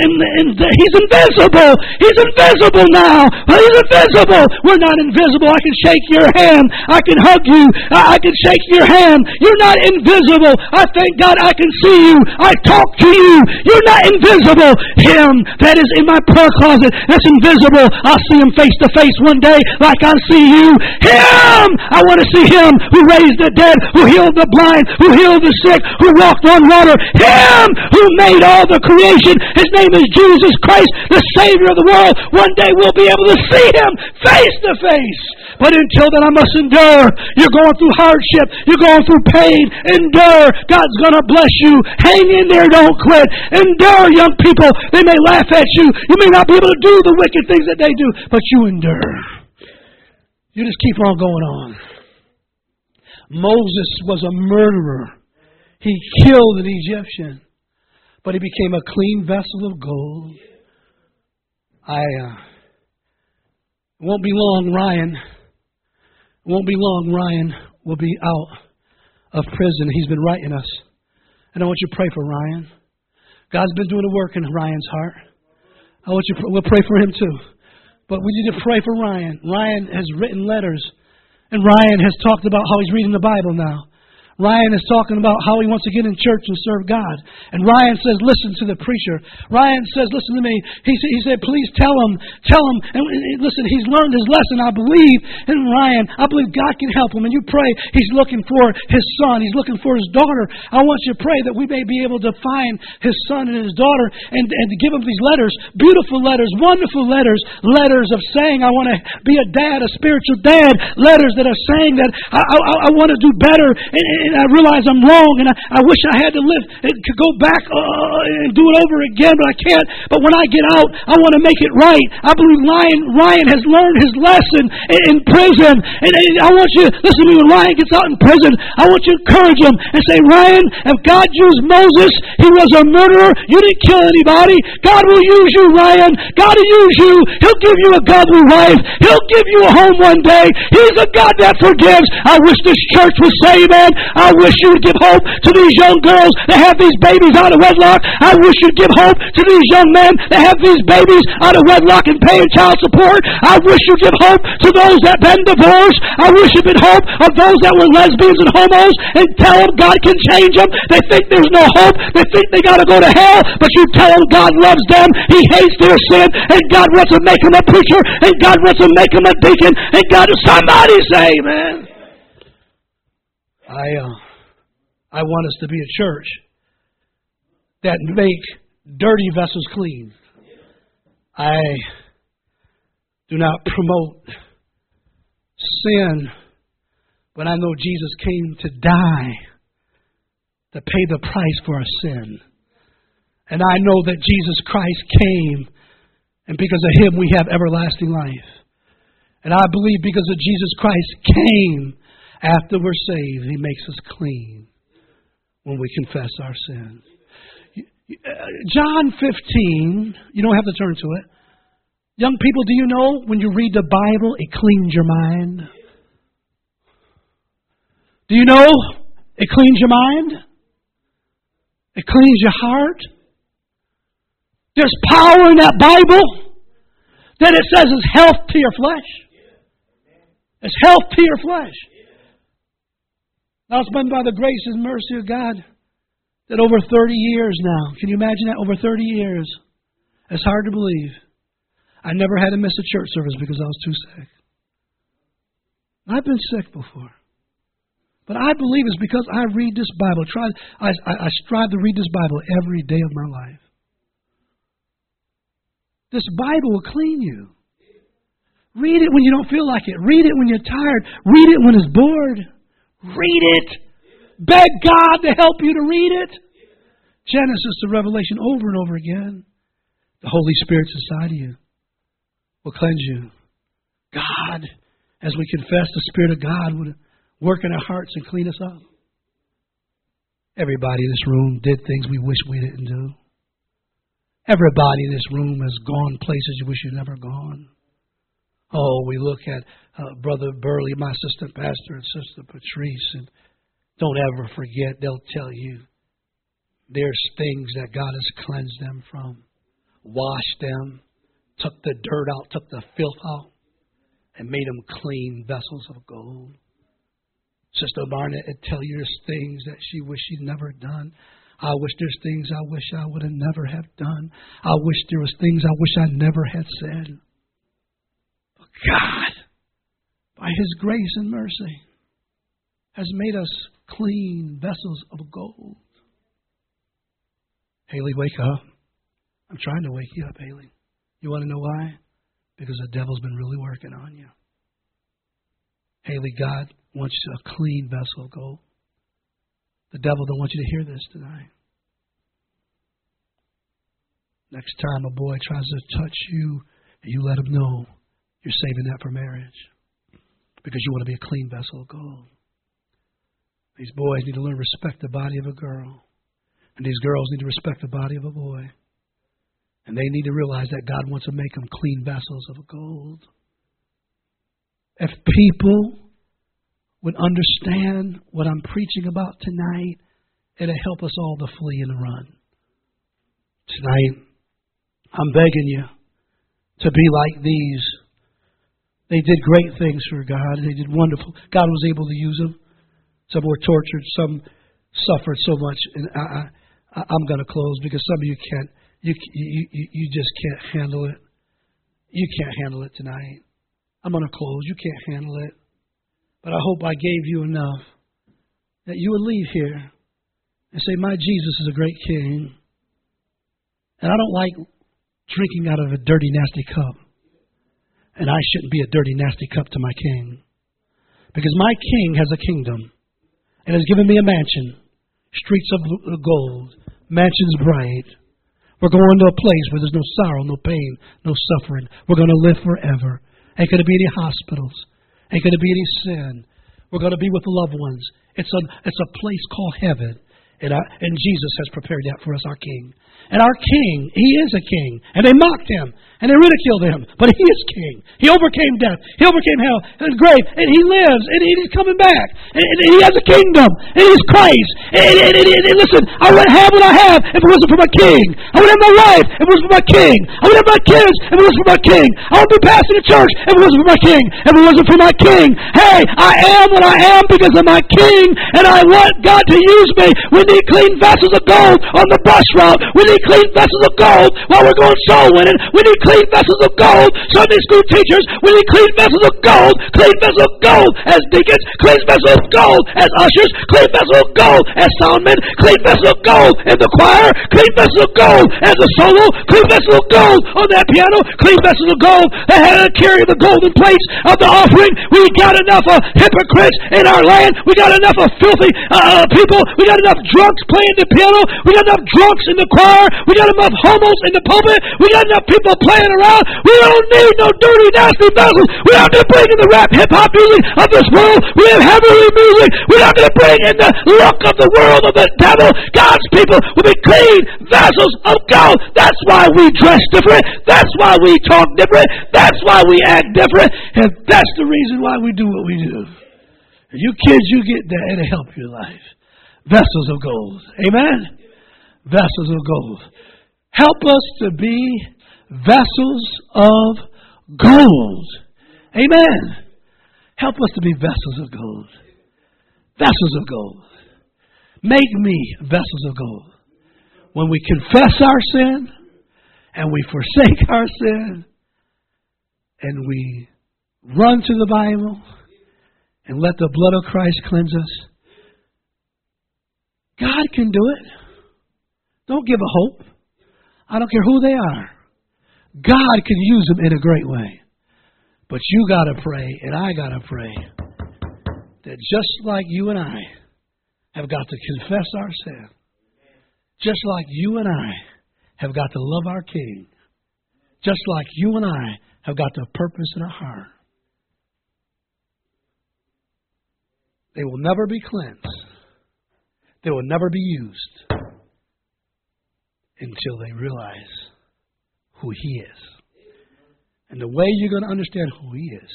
he's invisible. He's invisible now. He's invisible. We're not invisible. I can shake your hand. I can hug you. I can shake your hand. You're not invisible. I thank God I can see you. I talk to you. You're not invisible. Him that is in my prayer closet that's invisible, I'll see him face to face one day like I see you. Him! I want to see him who raised the dead, who healed the blind, who healed the sick, who walked on water. Him who made all the creation. His name is Jesus Christ, the Savior of the world. One day we'll be able to see him face to face. But until then I must endure. You're going through hardship. You're going through pain. Endure. God's going to bless you. Hang in there. Don't quit. Endure, young people. They may laugh at you. You may not be able to do the wicked things that they do, but you endure. You just keep on going on. Moses was a murderer. He killed an Egyptian, but he became a clean vessel of gold. It won't be long, Ryan. It won't be long, Ryan will be out of prison. He's been writing us. And I want you to pray for Ryan. God's been doing a work in Ryan's heart. I want you to, we'll pray for him too. But we need to pray for Ryan. Ryan has written letters. And Ryan has talked about how he's reading the Bible now. Ryan is talking about how he wants to get in church and serve God. And Ryan says, listen to the preacher. Ryan says, listen to me. He said, please tell him. And listen, he's learned his lesson, I believe. And Ryan, I believe God can help him. And you pray, he's looking for his son. He's looking for his daughter. I want you to pray that we may be able to find his son and his daughter and to give him these letters, beautiful letters, wonderful letters, letters of saying, I want to be a dad, a spiritual dad, letters that are saying that I want to do better. And I realize I'm wrong, and I wish I had to live and could go back and do it over again, but I can't. But when I get out, I want to make it right. I believe Ryan has learned his lesson in prison, and I want you to listen to me. When Ryan gets out in prison, I want you to encourage him and say, Ryan, if God used Moses, he was a murderer. You didn't kill anybody. God will use you, Ryan. God will use you. He'll give you a godly wife. He'll give you a home one day. He's a God that forgives. I wish this church would say, man, I wish you would give hope to these young girls that have these babies out of wedlock. I wish you'd give hope to these young men that have these babies out of wedlock and paying child support. I wish you'd give hope to those that been divorced. I wish you'd give hope of those that were lesbians and homos and tell them God can change them. They think there's no hope. They think they got to go to hell. But you tell them God loves them. He hates their sin. And God wants to make them a preacher. And God wants to make them a deacon. And God, somebody say, man. I want us to be a church that make dirty vessels clean. I do not promote sin, but I know Jesus came to die to pay the price for our sin. And I know that Jesus Christ came, and because of Him we have everlasting life. And I believe because of Jesus Christ came, after we're saved, He makes us clean when we confess our sins. John 15, you don't have to turn to it. Young people, do you know when you read the Bible, it cleans your mind? Do you know it cleans your mind? It cleans your heart? There's power in that Bible that it says is health to your flesh. It's health to your flesh. Now it's been by the grace and mercy of God that over 30 years now, can you imagine that? Over 30 years. It's hard to believe. I never had to miss a church service because I was too sick. I've been sick before. But I believe it's because I read this Bible. I strive to read this Bible every day of my life. This Bible will clean you. Read it when you don't feel like it. Read it when you're tired. Read it when it's bored. Read it. Beg God to help you to read it. Genesis to Revelation over and over again. The Holy Spirit's inside of you. Will cleanse you. God, as we confess, the Spirit of God would work in our hearts and clean us up. Everybody in this room did things we wish we didn't do. Everybody in this room has gone places you wish you'd never gone. Oh, we look at Brother Burley, my assistant pastor, and Sister Patrice, and don't ever forget, they'll tell you there's things that God has cleansed them from, washed them, took the dirt out, took the filth out, and made them clean vessels of gold. Sister Barnett would tell you there's things that she wished she'd never done. I wish there's things I wish I would have never have done. I wish there was things I wish I never had said. But God, by His grace and mercy, has made us clean vessels of gold. Haley, wake up. I'm trying to wake you up, Haley. You want to know why? Because the devil's been really working on you. Haley, God wants you a clean vessel of gold. The devil don't want you to hear this tonight. Next time a boy tries to touch you, you let him know you're saving that for marriage. Because you want to be a clean vessel of gold. These boys need to learn to respect the body of a girl. And these girls need to respect the body of a boy. And they need to realize that God wants to make them clean vessels of gold. If people would understand what I'm preaching about tonight, it'll help us all to flee and run. Tonight, I'm begging you to be like these. They did great things for God. They did wonderful. God was able to use them. Some were tortured. Some suffered so much. And I'm going to close because some of you can't. You just can't handle it. You can't handle it tonight. I'm going to close. You can't handle it. But I hope I gave you enough that you would leave here and say, my Jesus is a great King. And I don't like drinking out of a dirty, nasty cup. And I shouldn't be a dirty, nasty cup to my King. Because my King has a kingdom and has given me a mansion, streets of gold, mansions bright. We're going to a place where there's no sorrow, no pain, no suffering. We're going to live forever. Ain't going to be any hospitals. Ain't going to be any sin. We're going to be with loved ones. It's a place called heaven. And Jesus has prepared that for us, our King. And our King, He is a King. And they mocked Him. And they ridiculed Him. But He is King. He overcame death. He overcame hell and the grave. And He lives. And He's coming back. And He has a kingdom. And He's Christ. And listen, I wouldn't have what I have if it wasn't for my King. I wouldn't have my wife if it wasn't for my King. I wouldn't have my kids if it wasn't for my King. I wouldn't be pastoring the church if it wasn't for my King. If it wasn't for my King. Hey, I am what I am because of my King. And I want God to use me. We need clean vessels of gold on the bus route. We need clean vessels of gold while we're going soul winning. We need clean vessels of gold, Sunday school teachers. We need clean vessels of gold, clean vessels of gold as deacons, clean vessels of gold as ushers, clean vessels of gold as soundmen, clean vessels of gold in the choir, clean vessels of gold as a solo, clean vessels of gold on that piano, clean vessels of gold that had to carry the golden plates of the offering. We got enough of hypocrites in our land. We got enough of filthy people. We got enough drunks playing the piano. We got enough drunks in the choir. We got enough homos in the pulpit. We got enough people playing around. We don't need no dirty, nasty vessels. We're not going to bring in the rap, hip-hop music of this world. We have heavenly music. We're not going to bring in the look of the world of the devil. God's people will be clean vessels of gold. That's why we dress different. That's why we talk different. That's why we act different. And that's the reason why we do what we do. You kids, you get that. It'll help your life. Vessels of gold. Amen? Vessels of gold. Help us to be vessels of gold. Amen. Help us to be vessels of gold. Vessels of gold. Make me vessels of gold. When we confess our sin and we forsake our sin and we run to the Bible and let the blood of Christ cleanse us, God can do it. Don't give a hope. I don't care who they are. God can use them in a great way. But you got to pray, and I got to pray, that just like you and I have got to confess our sin, just like you and I have got to love our King, just like you and I have got the purpose in our heart, they will never be cleansed. They will never be used until they realize who He is. And the way you're going to understand who He is,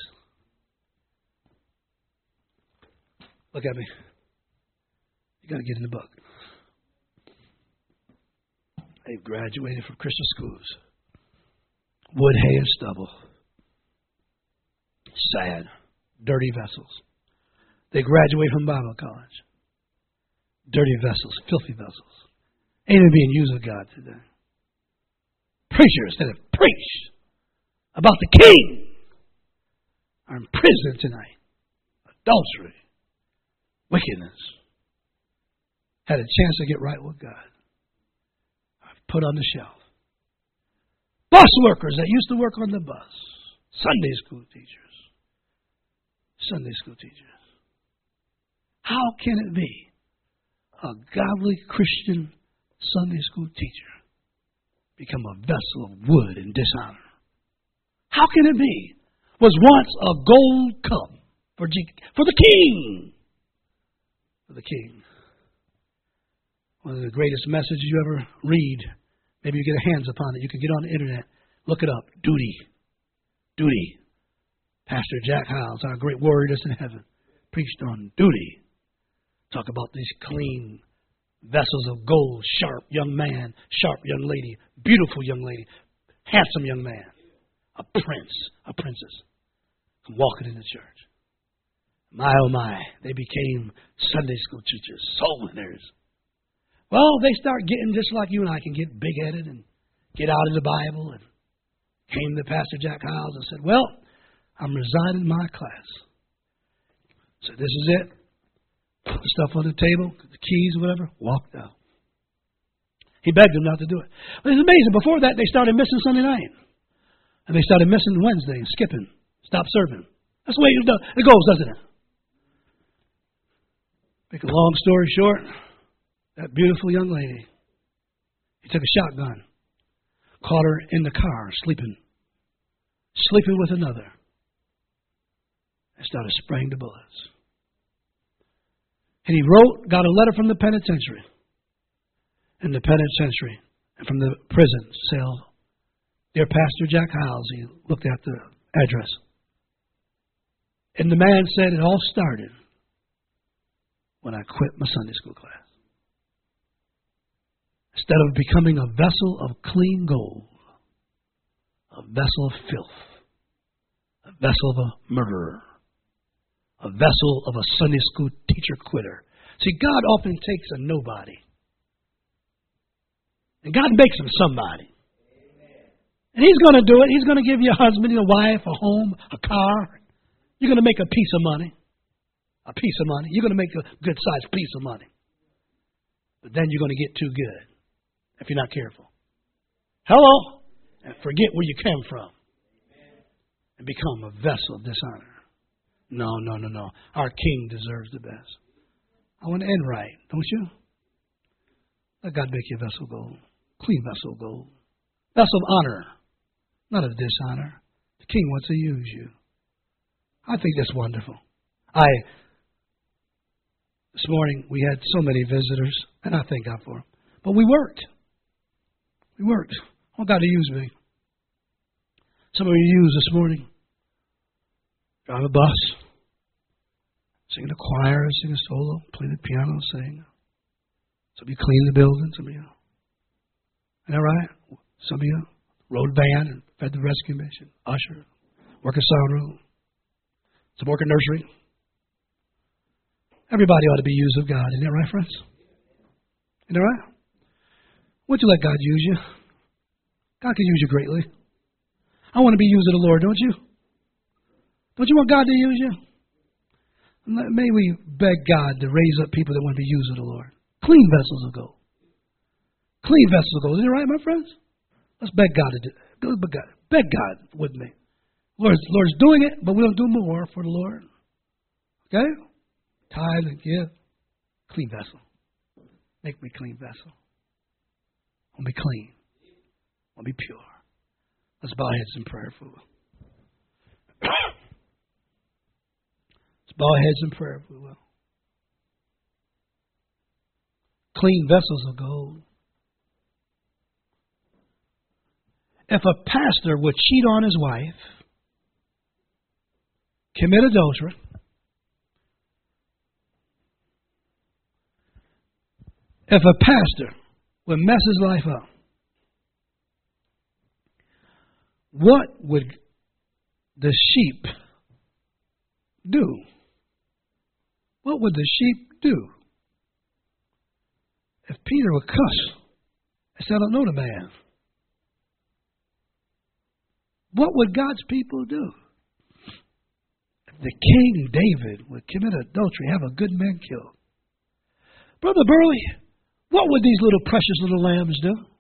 look at me. You got to get in the book. They've graduated from Christian schools. Wood, hay, and stubble. Sad, dirty vessels. They graduate from Bible college. Dirty vessels, filthy vessels. Ain't even being used of God today. Preachers that have preached about the King are in prison tonight. Adultery, wickedness. Had a chance to get right with God. I've put on the shelf. Bus workers that used to work on the bus. Sunday school teachers. Sunday school teachers. How can it be a godly Christian Sunday school teacher become a vessel of wood and dishonor? How can it be? Was once a gold cup for the King. For the King. One of the greatest messages you ever read. Maybe you get your hands upon it. You can get on the internet. Look it up. Duty. Duty. Pastor Jack Hiles, our great warrior that's in heaven, preached on duty. Talk about these clean vessels of gold, sharp young man, sharp young lady, beautiful young lady, handsome young man, a prince, a princess, walking in the church. My, oh my, they became Sunday school teachers, soul winners. Well, they start getting just like you and I can get big-headed and get out of the Bible, and came to Pastor Jack Hiles and said, well, I'm resigning my class. So this is it. Put the stuff on the table, the keys, whatever, walked out. He begged them not to do it. But it's amazing. Before that, they started missing Sunday night. And they started missing Wednesday and skipping. Stop serving. That's the way it goes, doesn't it? Make a long story short, that beautiful young lady, he took a shotgun, caught her in the car, sleeping with another, and started spraying the bullets. And he got a letter from the penitentiary. In the penitentiary and from the prison cell, dear Pastor Jack Hiles, he looked at the address. And the man said, it all started when I quit my Sunday school class. Instead of becoming a vessel of clean gold, a vessel of filth, a vessel of a murderer, a vessel of a Sunday school teacher quitter. See, God often takes a nobody, and God makes him somebody. And he's going to do it. He's going to give you a husband, a wife, a home, a car. You're going to make a piece of money. A piece of money. You're going to make a good-sized piece of money. But then you're going to get too good if you're not careful. Hello? And forget where you came from. And become a vessel of dishonor. No. Our King deserves the best. I want to end right, don't you? Let God make you a vessel of gold. Clean vessel of gold. Vessel of honor. Not of dishonor. The King wants to use you. I think that's wonderful. This morning we had so many visitors, and I thank God for them. But we worked. I want God to use me. Some of you used this morning. Drive a bus, sing in a choir, sing a solo, play the piano, sing. Some of you clean the building, some of you. Isn't that right? Some of you rode van and fed the rescue mission, usher, work a sound room, some work a nursery. Everybody ought to be used of God. Isn't that right, friends? Isn't that right? Won't you let God use you? God can use you greatly. I want to be used of the Lord, don't you? Don't you want God to use you? May we beg God to raise up people that want to be used of the Lord. Clean vessels of gold. Clean vessels of gold. Is that right, my friends? Let's beg God to do it. Beg God with me. Lord's doing it, but we don't do more for the Lord. Okay? Tithe and give. Clean vessel. Make me a clean vessel. I want to be clean. I want to be pure. Let's bow our heads in prayer for us. Let's bow our heads in prayer if we will. Clean vessels of gold. If a pastor would cheat on his wife, commit adultery, if a pastor would mess his life up, what would the sheep do? What would the sheep do? If Peter would cuss and say, I don't know the man, what would God's people do? If the King David would commit adultery, have a good man killed, Brother Burley, what would these little precious little lambs do?